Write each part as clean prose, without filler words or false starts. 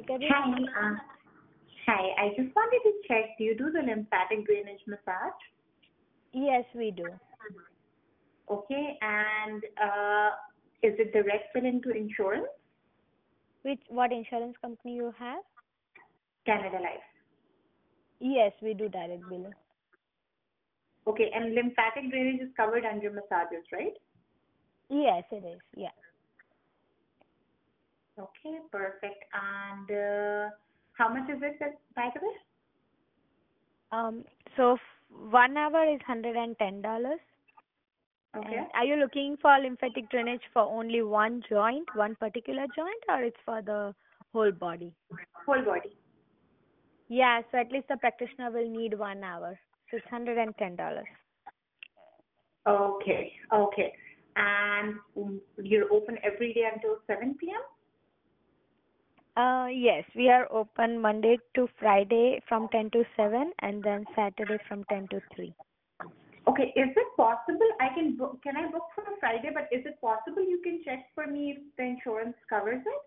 reschedule? Hi. Hi. I just wanted to check, do you do the lymphatic drainage massage? Yes, we do. Okay. And is it direct bill into insurance? What insurance company you have? Canada Life. Yes, we do direct billing. Okay. And lymphatic drainage is covered under massages, right? Yes, it is. Yeah. Okay. Perfect. And how much is it, by the way? So 1 hour is $110. Okay. And are you looking for lymphatic drainage for only one joint, one particular joint, or it's for the whole body? Whole body. Yeah, so at least the practitioner will need 1 hour. So it's $110. Okay. Okay. And you're open every day until 7 p.m.? Yes, we are open Monday to Friday from 10 to 7 and then Saturday from 10 to 3. Okay. Is it possible can I book for a Friday, but is it possible you can check for me if the insurance covers it?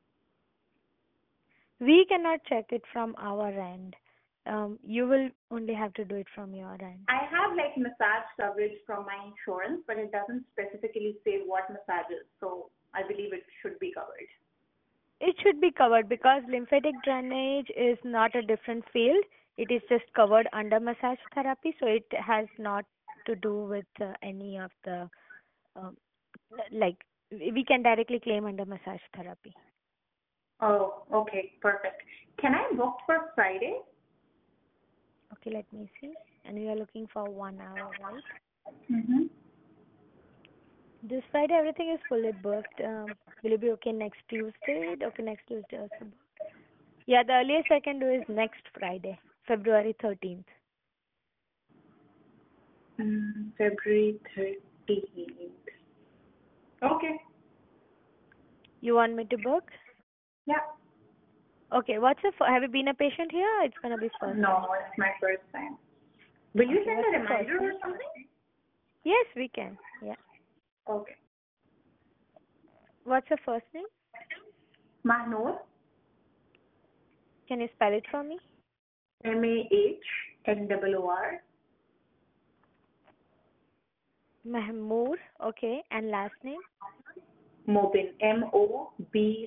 We cannot check it from our end. You will only have to do it from your end. I have like massage coverage from my insurance, but it doesn't specifically say what massages, so I believe it should be covered. It should be covered because lymphatic drainage is not a different field. It is just covered under massage therapy, so it has not to do with any of the um, like we can directly claim under massage therapy. Oh, okay, perfect. Can I book for Friday? Okay, let me see. And we are looking for 1 hour, right? Mm-hmm. This Friday everything is fully booked. Will it be okay next Tuesday? Okay, next Tuesday also booked. Yeah, the earliest I can do is next Friday, February 13th. February 13th. Okay. You want me to book? Yeah. Okay, have you been a patient here? It's gonna be first time. No, it's my first time. Will you Okay, send what's a your first reminder or name? something? Yes, we can. Yeah. Okay. What's your first name? Mahnoor, Can you spell it for me? Mahnoor. Mahmoor. Okay, and last name? Mobin, Mobin.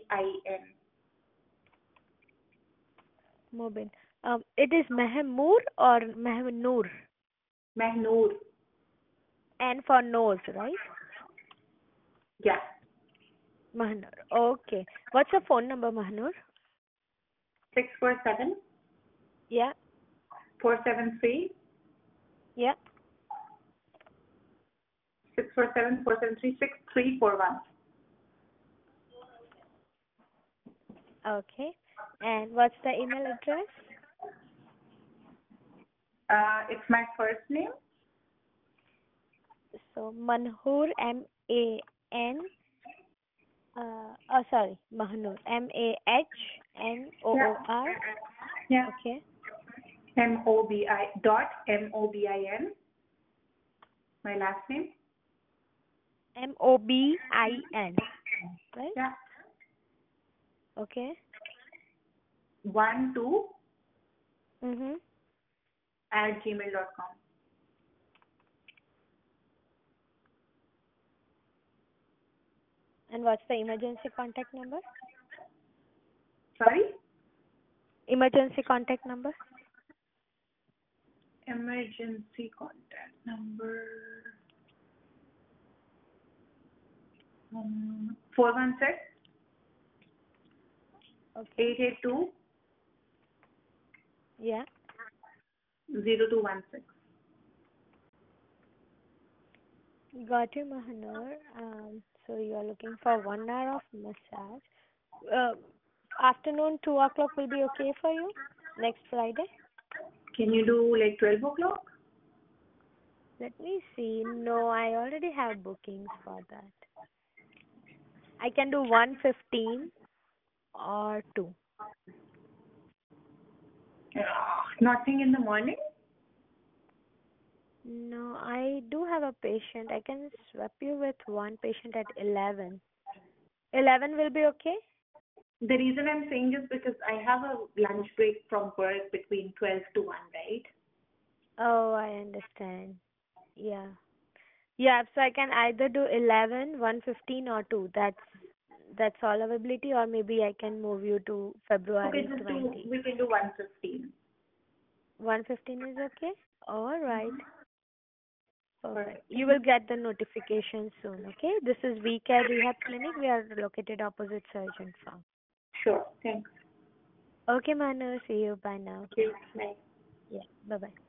Mobin. It is Mahmoor or Mahnoor? Mahnoor. N for nose, right? Yeah. Mahnoor. Okay. What's your phone number, Mahnoor? 647 Yeah. 473 Yeah. 647 473 6341. Okay. And what's the email address? It's my first name. So Manhoor, M-A-N. Sorry, Mahnoor, Mahnoor. Yeah. Okay. Mobin. My last name. Mobin, right? Yeah. Okay. 12 Mhm. @gmail.com. And what's the emergency contact number? Sorry? Emergency contact number? Emergency contact number. 416 Okay. 882 Yeah. 0216. Got you, Mahanoor. So you are looking for 1 hour of massage. Afternoon 2 o'clock will be okay for you next Friday? Can you do like 12 o'clock? Let me see. No, I already have bookings for that. I can do 1:15 or 2. Nothing in the morning? No, I do have a patient. I can swap you with one patient at 11. 11 will be okay? The reason I'm saying is because I have a lunch break from work between 12 to 1, right? Oh, I understand. Yeah. Yeah, so I can either do 11, 1:15 or 2. That's all availability, or maybe I can move you to Okay, February just do, 20. we can do 1:15. 1:15 is okay? All right. Perfect. Perfect. You will get the notification soon, okay? This is We Care Rehab Clinic. We are located opposite Surgeon Farm. Sure. Thanks. Okay, Manu. See you. Bye now. Okay. Bye. Yeah. Bye-bye.